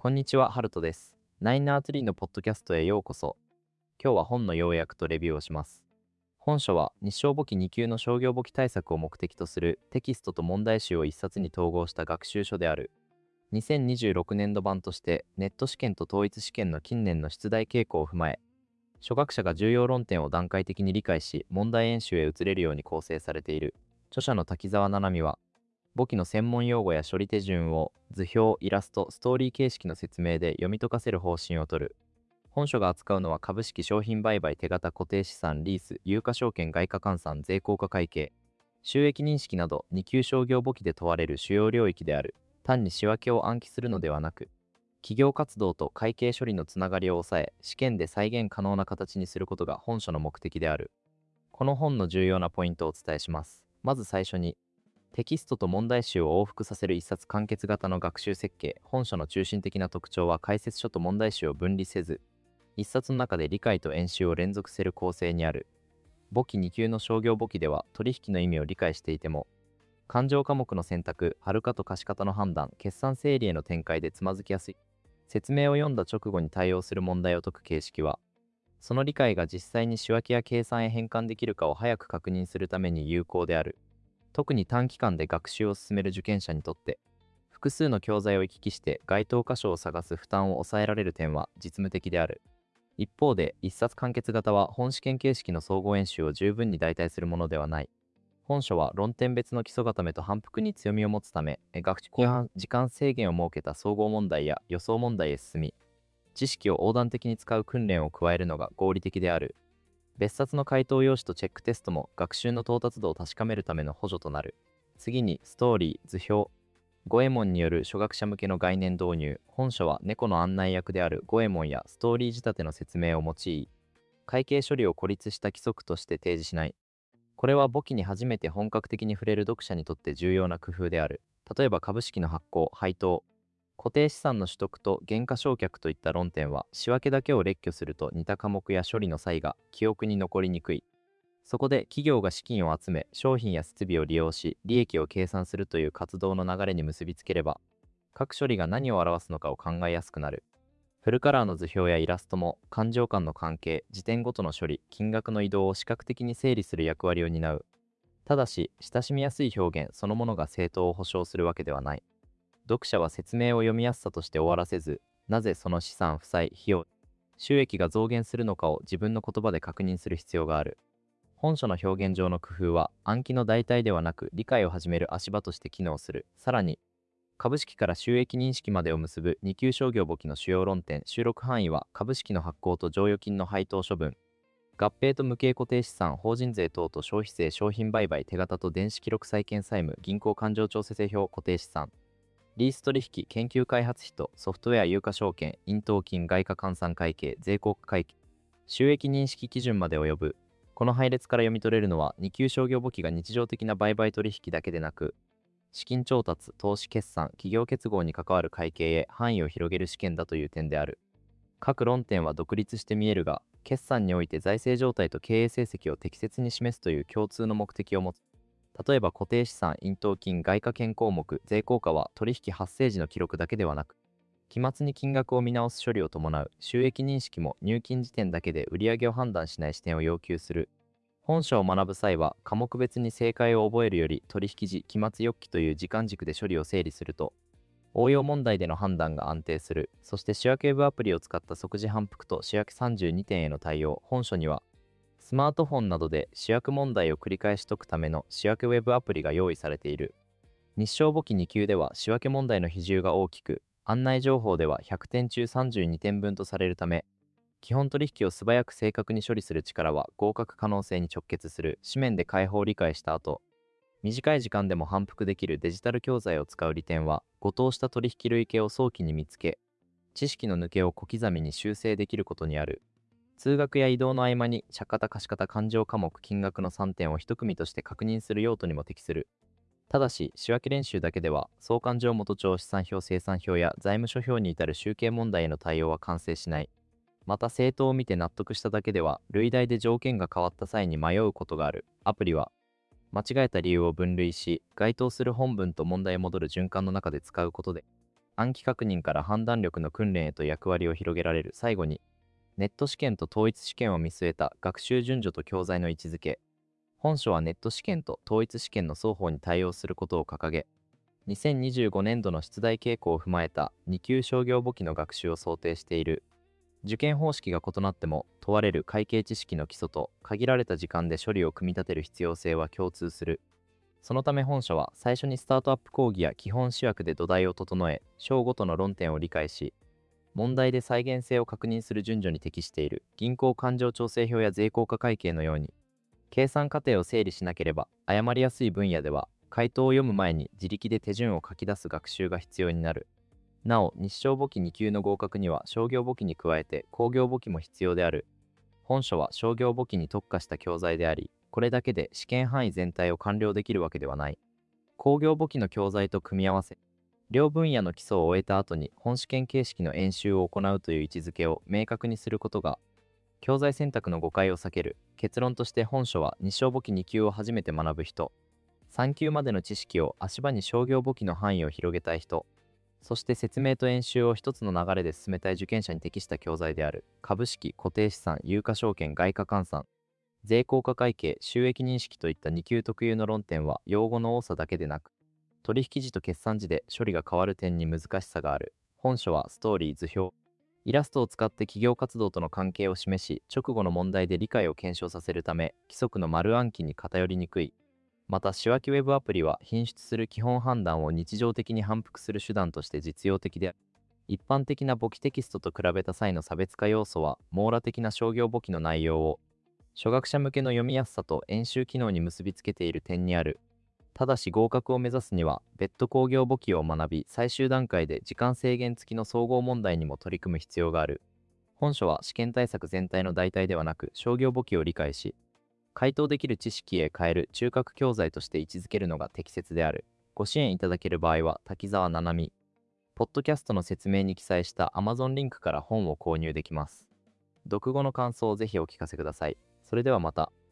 こんにちは、ハルトです。ナインナーツリーのポッドキャストへようこそ。今日は本の要約とレビューをします。本書は日商簿記2級の商業簿記対策を目的とするテキストと問題集を一冊に統合した学習書である。2026年度版としてネット試験と統一試験の近年の出題傾向を踏まえ、初学者が重要論点を段階的に理解し、問題演習へ移れるように構成されている。著者の滝沢七海は、簿記の専門用語や処理手順を図表、イラスト、ストーリー形式の説明で読み解かせる方針をとる。本書が扱うのは株式商品売買手形固定資産リース有価証券外貨換算税効果会計収益認識など2級商業簿記で問われる主要領域である。単に仕分けを暗記するのではなく、企業活動と会計処理のつながりを抑え試験で再現可能な形にすることが本書の目的である。この本の重要なポイントをお伝えします。まず最初に、テキストと問題集を往復させる一冊完結型の学習設計。本書の中心的な特徴は解説書と問題集を分離せず、一冊の中で理解と演習を連続せる構成にある。簿記2級の商業簿記では取引の意味を理解していても、勘定科目の選択、貼るかと貸し方の判断、決算整理への展開でつまずきやすい。説明を読んだ直後に対応する問題を解く形式は、その理解が実際に仕分けや計算へ変換できるかを早く確認するために有効である。特に短期間で学習を進める受験者にとって、複数の教材を行き来して該当箇所を探す負担を抑えられる点は実務的である。一方で、一冊完結型は本試験形式の総合演習を十分に代替するものではない。本書は論点別の基礎固めと反復に強みを持つため、学習後半時間制限を設けた総合問題や予想問題へ進み、知識を横断的に使う訓練を加えるのが合理的である。別冊の回答用紙とチェックテストも学習の到達度を確かめるための補助となる。次に、ストーリー、図表。五右衛門による初学者向けの概念導入。本書は猫の案内役である五右衛門やストーリー仕立ての説明を用い、会計処理を孤立した規則として提示しない。これは簿記に初めて本格的に触れる読者にとって重要な工夫である。例えば株式の発行、配当、固定資産の取得と減価償却といった論点は仕分けだけを列挙すると似た科目や処理の際が記憶に残りにくい。そこで企業が資金を集め商品や設備を利用し利益を計算するという活動の流れに結びつければ、各処理が何を表すのかを考えやすくなる。フルカラーの図表やイラストも勘定間の関係、時点ごとの処理、金額の移動を視覚的に整理する役割を担う。ただし、親しみやすい表現そのものが正当を保証するわけではない。読者は説明を読みやすさとして終わらせず、なぜその資産、負債、費用、収益が増減するのかを自分の言葉で確認する必要がある。本書の表現上の工夫は暗記の代替ではなく理解を始める足場として機能する。さらに、株式から収益認識までを結ぶ2級商業簿記の主要論点、収録範囲は株式の発行と剰余金の配当処分、合併と無形固定資産、法人税等と消費税、商品売買、手形と電子記録債券債務、銀行勘定調整表、固定資産、リース取引、研究開発費とソフトウェア有価証券、印当金、外貨換算会計、税効果会計、収益認識基準まで及ぶ。この配列から読み取れるのは、2級商業簿記が日常的な売買取引だけでなく、資金調達、投資決算、企業結合に関わる会計へ範囲を広げる試験だという点である。各論点は独立して見えるが、決算において財政状態と経営成績を適切に示すという共通の目的を持つ。例えば固定資産、印当金、外貨権項目、税効果は取引発生時の記録だけではなく、期末に金額を見直す処理を伴う。収益認識も入金時点だけで売上を判断しない視点を要求する。本書を学ぶ際は科目別に正解を覚えるより取引時、期末翌期という時間軸で処理を整理すると、応用問題での判断が安定する。そして主役ウェブアプリを使った即時反復と主役32点への対応。本書には、スマートフォンなどで主役問題を繰り返し解くための主役ウェブアプリが用意されている。日商簿記2級では仕分け問題の比重が大きく、案内情報では100点中32点分とされるため、基本取引を素早く正確に処理する力は合格可能性に直結する。紙面で解法を理解した後、短い時間でも反復できるデジタル教材を使う利点は、誤答した取引類型を早期に見つけ、知識の抜けを小刻みに修正できることにある。通学や移動の合間に借方貸方勘定科目金額の3点を一組として確認する用途にも適する。ただし、仕分け練習だけでは、総勘定元帳資産表精算表や財務諸表に至る集計問題への対応は完成しない。また、政党を見て納得しただけでは、類題で条件が変わった際に迷うことがある。アプリは、間違えた理由を分類し、該当する本文と問題へ戻る循環の中で使うことで、 暗記確認から判断力の訓練へと役割を広げられる。最後に、ネット試験と統一試験を見据えた学習順序と教材の位置づけ。本書はネット試験と統一試験の双方に対応することを掲げ、2025年度の出題傾向を踏まえた2級商業簿記の学習を想定している。受験方式が異なっても問われる会計知識の基礎と限られた時間で処理を組み立てる必要性は共通する。そのため本書は最初にスタートアップ講義や基本試訳で土台を整え、章ごとの論点を理解し、問題で再現性を確認する順序に適している。銀行勘定調整表や税効果会計のように、計算過程を整理しなければ誤りやすい分野では、回答を読む前に自力で手順を書き出す学習が必要になる。なお、日商簿記2級の合格には商業簿記に加えて工業簿記も必要である。本書は商業簿記に特化した教材であり、これだけで試験範囲全体を完了できるわけではない。工業簿記の教材と組み合わせ、両分野の基礎を終えた後に本試験形式の演習を行うという位置づけを明確にすることが、教材選択の誤解を避ける。結論として本書は日商簿記2級を初めて学ぶ人、3級までの知識を足場に商業簿記の範囲を広げたい人、そして説明と演習を一つの流れで進めたい受験者に適した教材である。株式、固定資産、有価証券、外貨換算、税効果会計、収益認識といった2級特有の論点は用語の多さだけでなく、取引時と決算時で処理が変わる点に難しさがある。本書はストーリー、図表、イラストを使って企業活動との関係を示し、直後の問題で理解を検証させるため、規則の丸暗記に偏りにくい。また、仕分けウェブアプリは品質する基本判断を日常的に反復する手段として実用的である。一般的な簿記テキストと比べた際の差別化要素は、網羅的な商業簿記の内容を初学者向けの読みやすさと演習機能に結びつけている点にある。ただし合格を目指すには別途工業簿記を学び、最終段階で時間制限付きの総合問題にも取り組む必要がある。本書は試験対策全体の代替ではなく、商業簿記を理解し、回答できる知識へ変える中核教材として位置づけるのが適切である。ご支援いただける場合は滝沢ななみ、ポッドキャストの説明に記載した Amazon リンクから本を購入できます。読後の感想をぜひお聞かせください。それではまた。